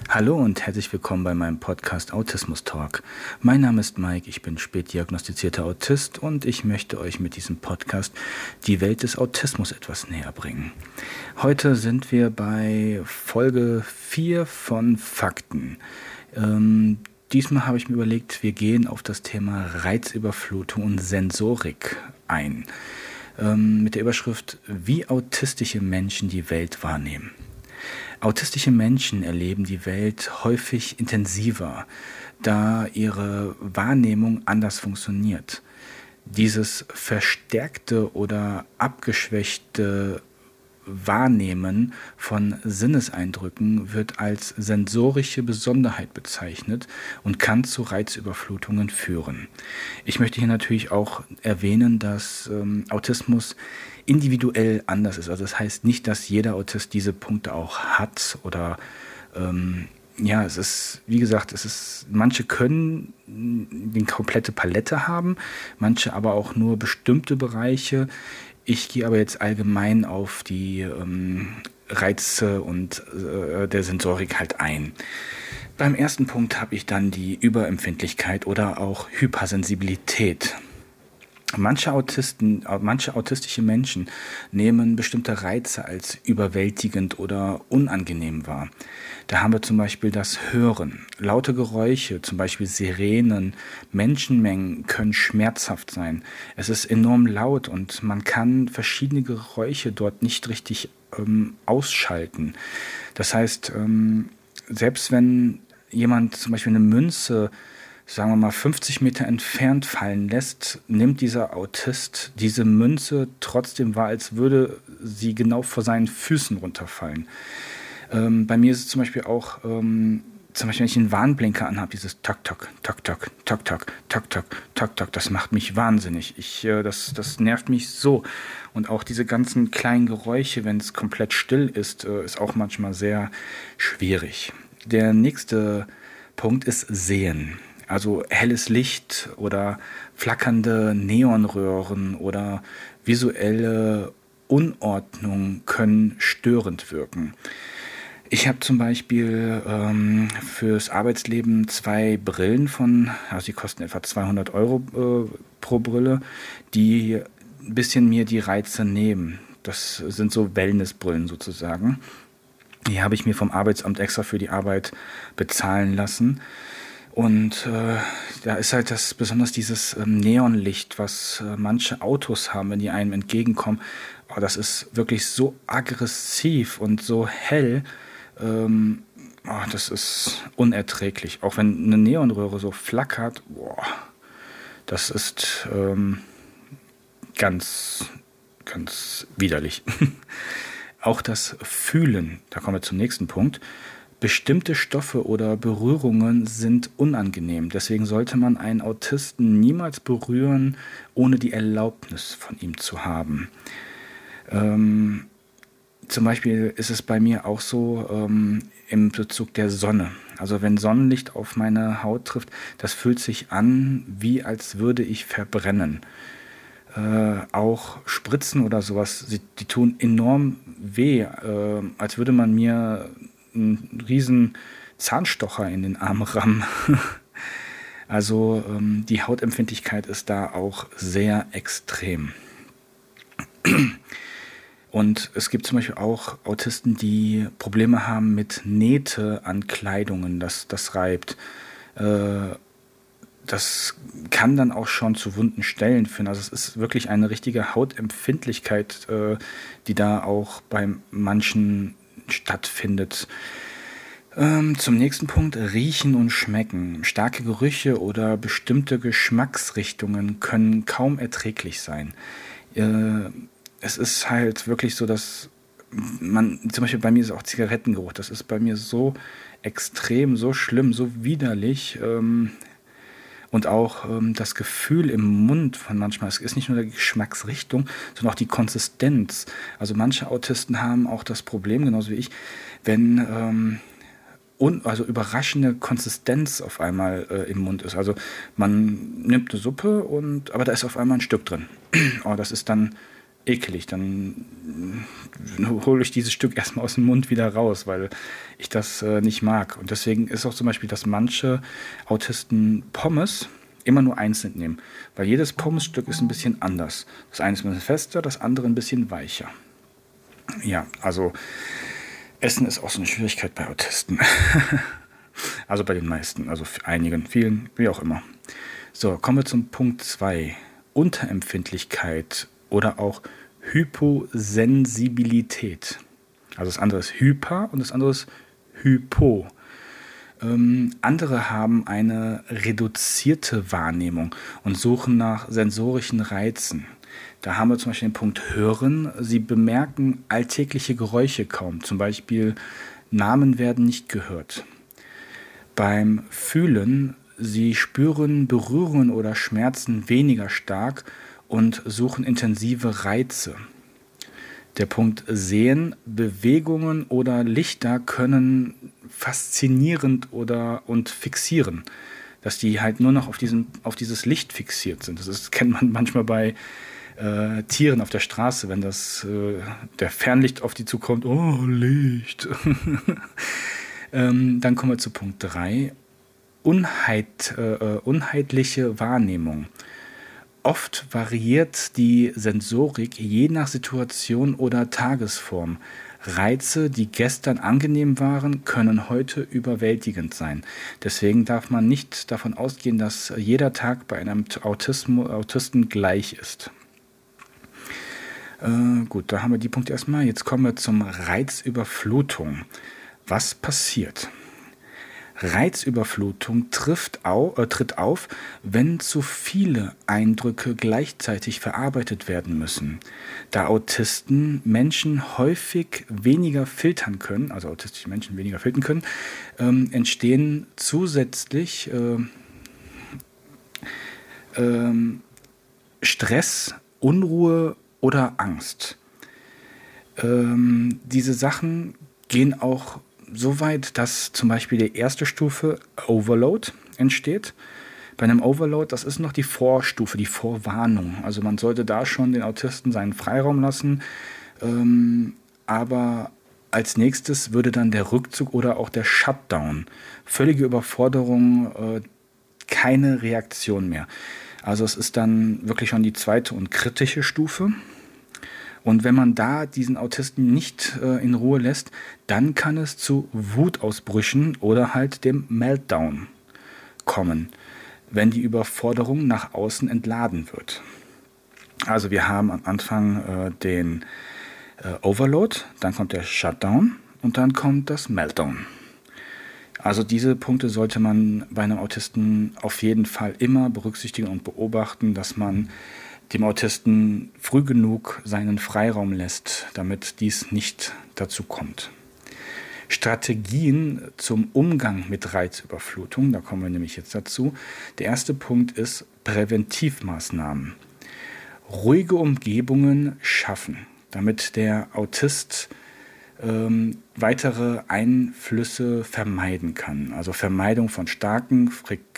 Hallo und herzlich willkommen bei meinem Podcast Autismus Talk. Mein Name ist Mike, ich bin spätdiagnostizierter Autist und ich möchte euch mit diesem Podcast die Welt des Autismus etwas näher bringen. Heute sind wir bei Folge 4 von Fakten. Diesmal habe ich mir überlegt, wir gehen auf das Thema Reizüberflutung und Sensorik ein. Mit der Überschrift Wie autistische Menschen die Welt wahrnehmen. Autistische Menschen erleben die Welt häufig intensiver, da ihre Wahrnehmung anders funktioniert. Dieses verstärkte oder abgeschwächte Wahrnehmen von Sinneseindrücken wird als sensorische Besonderheit bezeichnet und kann zu Reizüberflutungen führen. Ich möchte hier natürlich auch erwähnen, dass Autismus individuell anders ist. Also das heißt nicht, dass jeder Autist diese Punkte auch hat oder es ist, wie gesagt, manche können die komplette Palette haben, manche aber auch nur bestimmte Bereiche. Ich gehe aber jetzt allgemein auf die Reize und der Sensorik halt ein. Beim ersten Punkt habe ich dann die Überempfindlichkeit oder auch Hypersensibilität. Manche autistische Menschen nehmen bestimmte Reize als überwältigend oder unangenehm wahr. Da haben wir zum Beispiel das Hören. Laute Geräusche, zum Beispiel Sirenen, Menschenmengen können schmerzhaft sein. Es ist enorm laut und man kann verschiedene Geräusche dort nicht richtig ausschalten. Das heißt, selbst wenn jemand zum Beispiel eine Münze, sagen wir mal, 50 Meter entfernt fallen lässt, nimmt dieser Autist diese Münze trotzdem wahr, als würde sie genau vor seinen Füßen runterfallen. Bei mir ist es zum Beispiel auch, zum Beispiel, wenn ich einen Warnblinker anhabe, dieses Tok, Tok, Tok, Tok, Tok, Tok, Tok, Tok, Tok, Tok, das macht mich wahnsinnig. Das nervt mich so. Und auch diese ganzen kleinen Geräusche, wenn es komplett still ist, ist auch manchmal sehr schwierig. Der nächste Punkt ist Sehen. Also helles Licht oder flackernde Neonröhren oder visuelle Unordnung können störend wirken. Ich habe zum Beispiel fürs Arbeitsleben 2 Brillen die kosten etwa 200 Euro pro Brille, die ein bisschen mir die Reize nehmen. Das sind so Wellnessbrillen sozusagen. Die habe ich mir vom Arbeitsamt extra für die Arbeit bezahlen lassen. Und da ist halt besonders dieses Neonlicht, was manche Autos haben, wenn die einem entgegenkommen. Oh, das ist wirklich so aggressiv und so hell. Das ist unerträglich. Auch wenn eine Neonröhre so flackert, das ist ganz, ganz widerlich. Auch das Fühlen, da kommen wir zum nächsten Punkt. Bestimmte Stoffe oder Berührungen sind unangenehm. Deswegen sollte man einen Autisten niemals berühren, ohne die Erlaubnis von ihm zu haben. Zum Beispiel ist es bei mir auch so im Bezug der Sonne. Also wenn Sonnenlicht auf meine Haut trifft, das fühlt sich an, wie als würde ich verbrennen. Auch Spritzen oder sowas, die tun enorm weh, als würde man mir einen riesen Zahnstocher in den Arm rammen. Also die Hautempfindlichkeit ist da auch sehr extrem. Und es gibt zum Beispiel auch Autisten, die Probleme haben mit Nähte an Kleidungen, das reibt. Das kann dann auch schon zu wunden Stellen führen. Also es ist wirklich eine richtige Hautempfindlichkeit, die da auch bei manchen stattfindet. Zum nächsten Punkt, Riechen und Schmecken. Starke Gerüche oder bestimmte Geschmacksrichtungen können kaum erträglich sein. Es ist halt wirklich so, dass zum Beispiel bei mir ist auch Zigarettengeruch, das ist bei mir so extrem, so schlimm, so widerlich. Und auch das Gefühl im Mund von manchmal, es ist nicht nur die Geschmacksrichtung, sondern auch die Konsistenz. Also manche Autisten haben auch das Problem, genauso wie ich, wenn überraschende Konsistenz auf einmal im Mund ist. Also man nimmt eine Suppe aber da ist auf einmal ein Stück drin. Das ist dann ekelig. Dann hole ich dieses Stück erstmal aus dem Mund wieder raus, weil ich das nicht mag. Und deswegen ist auch zum Beispiel, dass manche Autisten Pommes immer nur einzeln nehmen, weil jedes Pommesstück ist ein bisschen anders. Das eine ist ein bisschen fester, das andere ein bisschen weicher. Ja, also Essen ist auch so eine Schwierigkeit bei Autisten. Also bei den meisten, also einigen, vielen, wie auch immer. So, kommen wir zum Punkt 2. Unterempfindlichkeit oder auch Hyposensibilität. Also das andere ist Hyper und das andere ist Hypo. Andere haben eine reduzierte Wahrnehmung und suchen nach sensorischen Reizen. Da haben wir zum Beispiel den Punkt Hören. Sie bemerken alltägliche Geräusche kaum. Zum Beispiel Namen werden nicht gehört. Beim Fühlen, sie spüren Berührungen oder Schmerzen weniger stark und suchen intensive Reize. Der Punkt Sehen, Bewegungen oder Lichter können faszinierend und fixieren, dass die halt nur noch auf dieses Licht fixiert sind. Das kennt man manchmal bei Tieren auf der Straße, wenn der Fernlicht auf die zukommt. Oh, Licht. Dann kommen wir zu Punkt 3. Unheitliche Wahrnehmung. Oft variiert die Sensorik je nach Situation oder Tagesform. Reize, die gestern angenehm waren, können heute überwältigend sein. Deswegen darf man nicht davon ausgehen, dass jeder Tag bei einem Autisten gleich ist. Gut, da haben wir die Punkte erstmal. Jetzt kommen wir zum Reizüberflutung. Was passiert? Reizüberflutung tritt auf, wenn zu viele Eindrücke gleichzeitig verarbeitet werden müssen. Da Menschen häufig weniger filtern können, also autistische Menschen weniger filtern können, entstehen zusätzlich Stress, Unruhe oder Angst. Diese Sachen gehen auch so weit, dass zum Beispiel die erste Stufe Overload entsteht. Bei einem Overload, das ist noch die Vorstufe, die Vorwarnung. Also man sollte da schon den Autisten seinen Freiraum lassen. Aber als nächstes würde dann der Rückzug oder auch der Shutdown. Völlige Überforderung, keine Reaktion mehr. Also es ist dann wirklich schon die zweite und kritische Stufe. Und wenn man da diesen Autisten nicht in Ruhe lässt, dann kann es zu Wutausbrüchen oder halt dem Meltdown kommen, wenn die Überforderung nach außen entladen wird. Also wir haben am Anfang den Overload, dann kommt der Shutdown und dann kommt das Meltdown. Also diese Punkte sollte man bei einem Autisten auf jeden Fall immer berücksichtigen und beobachten, dass man dem Autisten früh genug seinen Freiraum lässt, damit dies nicht dazu kommt. Strategien zum Umgang mit Reizüberflutung, da kommen wir nämlich jetzt dazu. Der erste Punkt ist Präventivmaßnahmen. Ruhige Umgebungen schaffen, damit der Autist weitere Einflüsse vermeiden kann. Also Vermeidung von starken,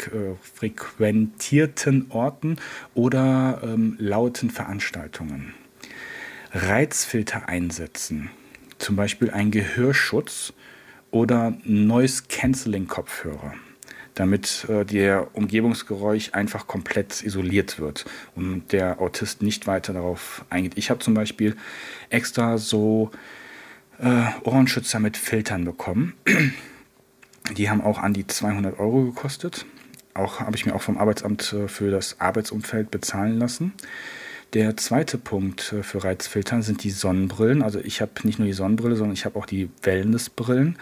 frequentierten Orten oder lauten Veranstaltungen. Reizfilter einsetzen, zum Beispiel ein Gehörschutz oder Noise-Canceling-Kopfhörer, damit der Umgebungsgeräusch einfach komplett isoliert wird und der Autist nicht weiter darauf eingeht. Ich habe zum Beispiel extra so Ohrenschützer mit Filtern bekommen. Die haben auch an die 200 € gekostet. Auch habe ich mir auch vom Arbeitsamt für das Arbeitsumfeld bezahlen lassen. Der zweite Punkt für Reizfiltern sind die Sonnenbrillen. Also ich habe nicht nur die Sonnenbrille, sondern ich habe auch die Wellnessbrillen,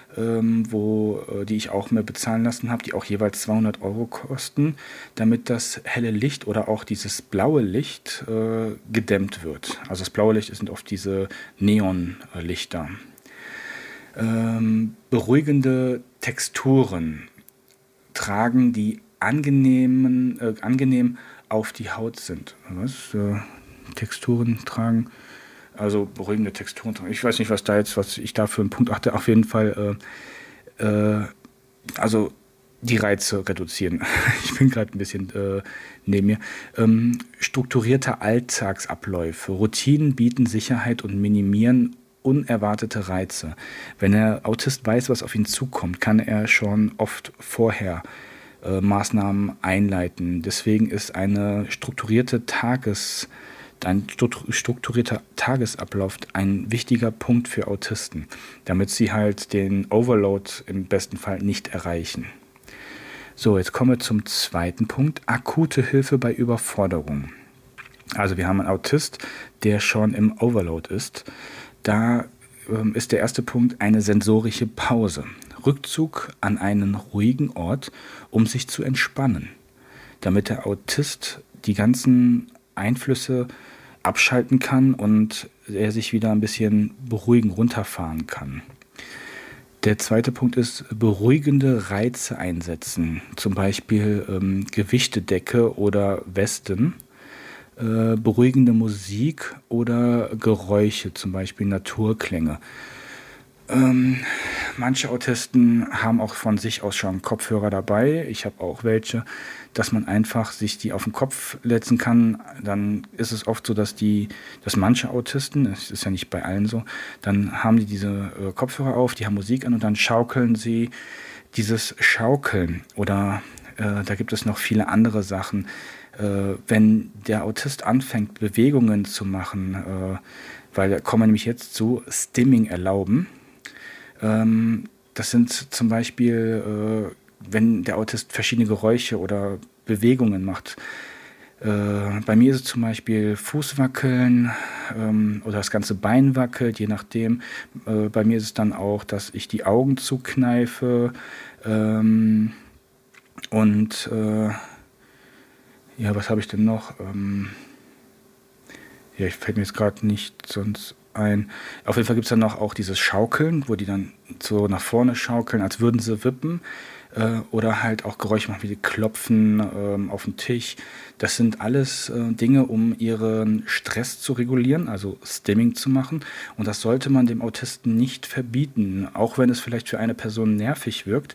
die ich auch mir bezahlen lassen habe, die auch jeweils 200 € kosten, damit das helle Licht oder auch dieses blaue Licht gedämmt wird. Also das blaue Licht sind oft diese Neonlichter. Beruhigende Texturen tragen, die angenehm auf die Haut sind. Was? Texturen tragen, also beruhigende Texturen tragen. Ich weiß nicht, was ich da für einen Punkt achte. Auf jeden Fall, also die Reize reduzieren. Ich bin gerade ein bisschen neben mir. Strukturierte Alltagsabläufe. Routinen bieten Sicherheit und minimieren unerwartete Reize. Wenn der Autist weiß, was auf ihn zukommt, kann er schon oft vorher Maßnahmen einleiten. Deswegen ist ein strukturierter Tagesablauf ein wichtiger Punkt für Autisten, damit sie halt den Overload im besten Fall nicht erreichen. So, jetzt kommen wir zum zweiten Punkt, akute Hilfe bei Überforderung. Also wir haben einen Autist, der schon im Overload ist. Da ist der erste Punkt eine sensorische Pause. Rückzug an einen ruhigen Ort, um sich zu entspannen, damit der Autist die ganzen Einflüsse abschalten kann und er sich wieder ein bisschen beruhigen, runterfahren kann. Der zweite Punkt ist beruhigende Reize einsetzen, zum Beispiel Gewichtedecke oder Westen, beruhigende Musik oder Geräusche, zum Beispiel Naturklänge. Manche Autisten haben auch von sich aus schon Kopfhörer dabei. Ich habe auch welche, dass man einfach sich die auf den Kopf setzen kann. Dann ist es oft so, dass manche Autisten, das ist ja nicht bei allen so, dann haben die diese Kopfhörer auf, die haben Musik an und dann schaukeln sie dieses Schaukeln. Oder da gibt es noch viele andere Sachen. Wenn der Autist anfängt, Bewegungen zu machen, weil da kommen wir nämlich jetzt zu Stimming erlauben. Das sind zum Beispiel, wenn der Autist verschiedene Geräusche oder Bewegungen macht. Bei mir ist es zum Beispiel Fußwackeln oder das ganze Bein wackelt, je nachdem. Bei mir ist es dann auch, dass ich die Augen zukneife und ja, was habe ich denn noch? Ja, ich fällt mir jetzt gerade nicht sonst ein. Auf jeden Fall gibt es dann noch auch dieses Schaukeln, wo die dann so nach vorne schaukeln, als würden sie wippen. Oder halt auch Geräusche machen, wie die Klopfen auf den Tisch. Das sind alles Dinge, um ihren Stress zu regulieren, also Stimming zu machen. Und das sollte man dem Autisten nicht verbieten, auch wenn es vielleicht für eine Person nervig wirkt.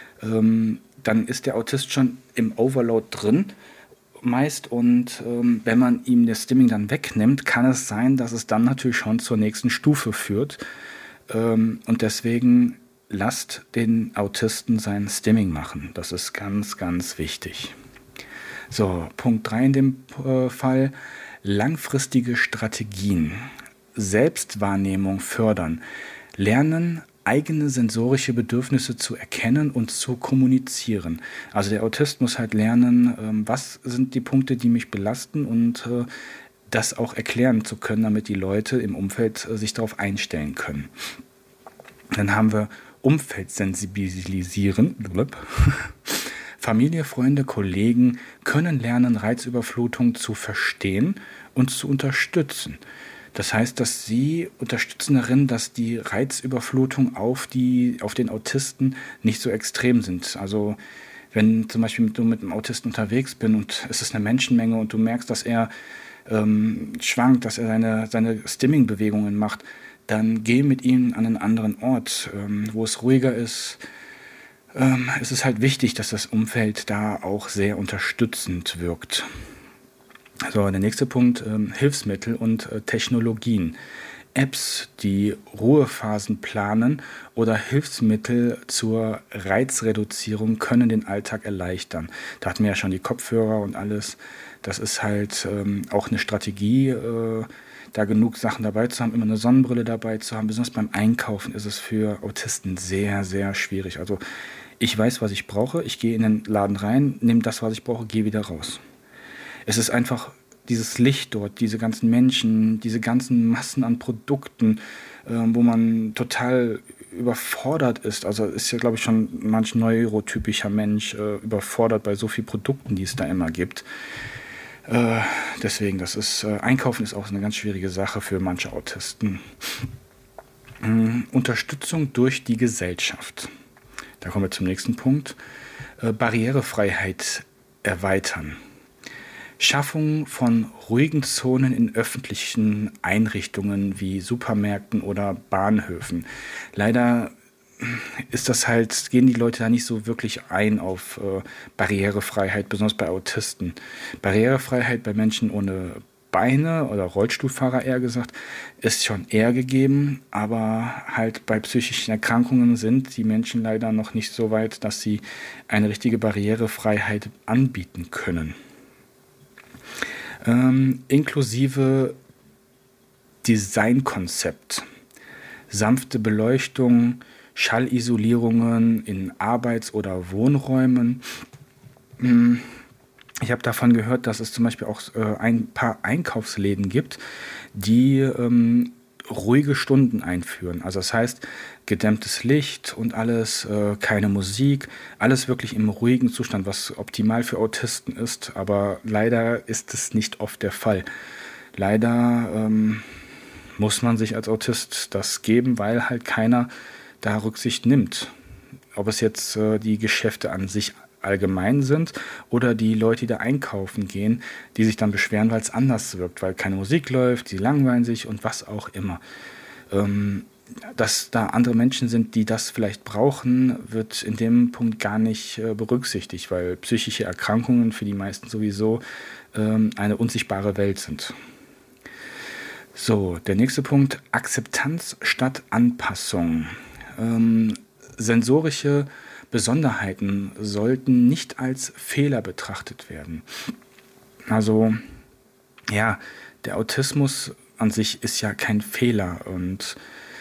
Dann ist der Autist schon im Overload drin meist und wenn man ihm das Stimming dann wegnimmt, kann es sein, dass es dann natürlich schon zur nächsten Stufe führt und deswegen lasst den Autisten sein Stimming machen. Das ist ganz, ganz wichtig. So, Punkt 3 in dem Fall, langfristige Strategien, Selbstwahrnehmung fördern, lernen, eigene sensorische Bedürfnisse zu erkennen und zu kommunizieren. Also der Autist muss halt lernen, was sind die Punkte, die mich belasten und das auch erklären zu können, damit die Leute im Umfeld sich darauf einstellen können. Dann haben wir Umfeld sensibilisieren. Familie, Freunde, Kollegen können lernen, Reizüberflutung zu verstehen und zu unterstützen. Das heißt, dass sie unterstützen darin, dass die Reizüberflutung auf den Autisten nicht so extrem sind. Also wenn zum Beispiel du mit einem Autisten unterwegs bist und es ist eine Menschenmenge und du merkst, dass er schwankt, dass er seine Stimming-Bewegungen macht, dann geh mit ihm an einen anderen Ort, wo es ruhiger ist. Es ist halt wichtig, dass das Umfeld da auch sehr unterstützend wirkt. So, der nächste Punkt, Hilfsmittel und Technologien. Apps, die Ruhephasen planen oder Hilfsmittel zur Reizreduzierung können den Alltag erleichtern. Da hatten wir ja schon die Kopfhörer und alles. Das ist halt auch eine Strategie, da genug Sachen dabei zu haben, immer eine Sonnenbrille dabei zu haben. Besonders beim Einkaufen ist es für Autisten sehr, sehr schwierig. Also ich weiß, was ich brauche. Ich gehe in den Laden rein, nehme das, was ich brauche, gehe wieder raus. Es ist einfach dieses Licht dort, diese ganzen Menschen, diese ganzen Massen an Produkten, wo man total überfordert ist. Also ist ja, glaube ich, schon manch neurotypischer Mensch überfordert bei so vielen Produkten, die es da immer gibt. Deswegen, Einkaufen ist auch eine ganz schwierige Sache für manche Autisten. Unterstützung durch die Gesellschaft. Da kommen wir zum nächsten Punkt. Barrierefreiheit erweitern. Schaffung von ruhigen Zonen in öffentlichen Einrichtungen wie Supermärkten oder Bahnhöfen. Leider gehen die Leute da nicht so wirklich ein auf Barrierefreiheit, besonders bei Autisten. Barrierefreiheit bei Menschen ohne Beine oder Rollstuhlfahrer eher gesagt, ist schon eher gegeben, aber halt bei psychischen Erkrankungen sind die Menschen leider noch nicht so weit, dass sie eine richtige Barrierefreiheit anbieten können. Inklusive Designkonzept, sanfte Beleuchtung, Schallisolierungen in Arbeits- oder Wohnräumen. Ich habe davon gehört, dass es zum Beispiel auch ein paar Einkaufsläden gibt, die ruhige Stunden einführen. Also das heißt, gedämmtes Licht und alles, keine Musik, alles wirklich im ruhigen Zustand, was optimal für Autisten ist. Aber leider ist es nicht oft der Fall. Leider muss man sich als Autist das geben, weil halt keiner da Rücksicht nimmt. Ob es jetzt die Geschäfte an sich allgemein sind oder die Leute, die da einkaufen gehen, die sich dann beschweren, weil es anders wirkt, weil keine Musik läuft, sie langweilen sich und was auch immer. Dass da andere Menschen sind, die das vielleicht brauchen, wird in dem Punkt gar nicht berücksichtigt, weil psychische Erkrankungen für die meisten sowieso eine unsichtbare Welt sind. So, der nächste Punkt, Akzeptanz statt Anpassung. Sensorische Besonderheiten sollten nicht als Fehler betrachtet werden. Also, ja, der Autismus an sich ist ja kein Fehler und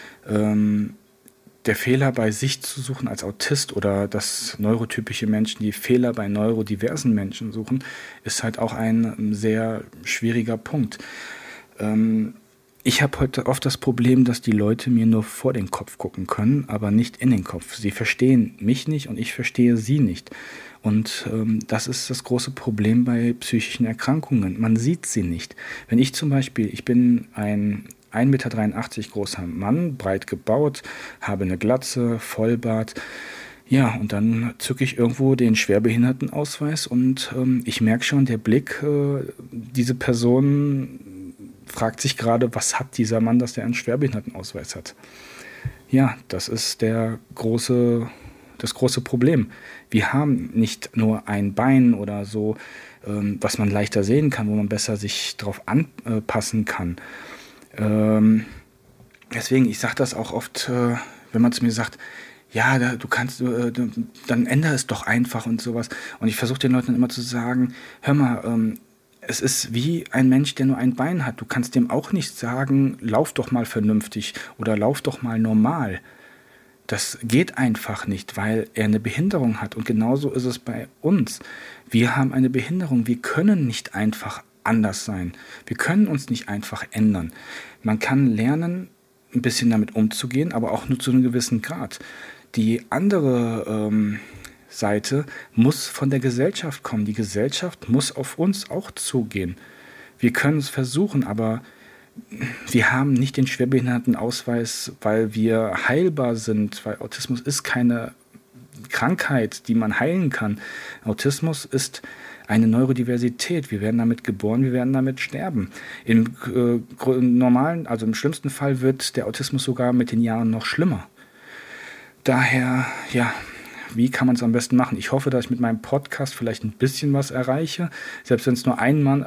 der Fehler bei sich zu suchen als Autist oder dass neurotypische Menschen die Fehler bei neurodiversen Menschen suchen, ist halt auch ein sehr schwieriger Punkt. Ich habe heute oft das Problem, dass die Leute mir nur vor den Kopf gucken können, aber nicht in den Kopf. Sie verstehen mich nicht und ich verstehe sie nicht. Und das ist das große Problem bei psychischen Erkrankungen. Man sieht sie nicht. Wenn ich zum Beispiel, ich bin ein 1,83 Meter großer Mann, breit gebaut, habe eine Glatze, Vollbart. Ja, und dann zücke ich irgendwo den Schwerbehindertenausweis und ich merke schon, der Blick, diese Person fragt sich gerade, was hat dieser Mann, dass der einen Schwerbehindertenausweis hat? Ja, das ist das große Problem. Wir haben nicht nur ein Bein oder so, was man leichter sehen kann, wo man besser sich darauf anpassen kann. Deswegen, ich sage das auch oft, wenn man zu mir sagt, ja, du kannst, dann ändere es doch einfach und sowas. Und ich versuche den Leuten immer zu sagen, hör mal, es ist wie ein Mensch, der nur ein Bein hat. Du kannst dem auch nicht sagen, lauf doch mal vernünftig oder lauf doch mal normal. Das geht einfach nicht, weil er eine Behinderung hat. Und genauso ist es bei uns. Wir haben eine Behinderung. Wir können nicht einfach anders sein. Wir können uns nicht einfach ändern. Man kann lernen, ein bisschen damit umzugehen, aber auch nur zu einem gewissen Grad. Die andere Seite muss von der Gesellschaft kommen. Die Gesellschaft muss auf uns auch zugehen. Wir können es versuchen, aber wir haben nicht den Schwerbehindertenausweis, weil wir heilbar sind, weil Autismus ist keine Krankheit, die man heilen kann. Autismus ist eine Neurodiversität. Wir werden damit geboren, wir werden damit sterben. Im normalen, also im schlimmsten Fall wird der Autismus sogar mit den Jahren noch schlimmer. Daher, ja, wie kann man es am besten machen? Ich hoffe, dass ich mit meinem Podcast vielleicht ein bisschen was erreiche, selbst wenn es nur ein Mann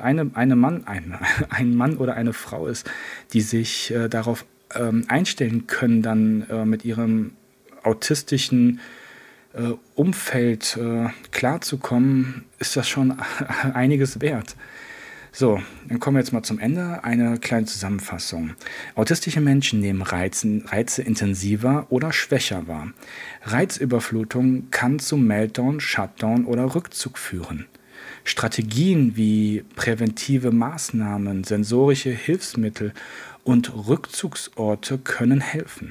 oder eine Frau ist, die sich darauf einstellen können, dann mit ihrem autistischen Umfeld klarzukommen, ist das schon einiges wert. So, dann kommen wir jetzt mal zum Ende. Eine kleine Zusammenfassung. Autistische Menschen nehmen Reize intensiver oder schwächer wahr. Reizüberflutung kann zu Meltdown, Shutdown oder Rückzug führen. Strategien wie präventive Maßnahmen, sensorische Hilfsmittel und Rückzugsorte können helfen.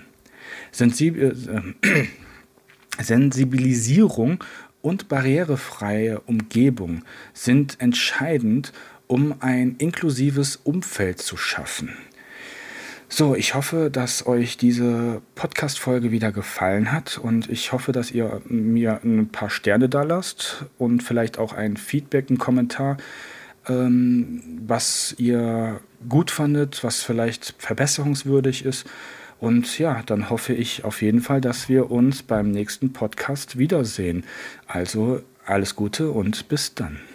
Sensibilisierung und barrierefreie Umgebung sind entscheidend, um ein inklusives Umfeld zu schaffen. So, ich hoffe, dass euch diese Podcast-Folge wieder gefallen hat und ich hoffe, dass ihr mir ein paar Sterne da lasst und vielleicht auch ein Feedback, einen Kommentar, was ihr gut fandet, was vielleicht verbesserungswürdig ist. Und ja, dann hoffe ich auf jeden Fall, dass wir uns beim nächsten Podcast wiedersehen. Also alles Gute und bis dann.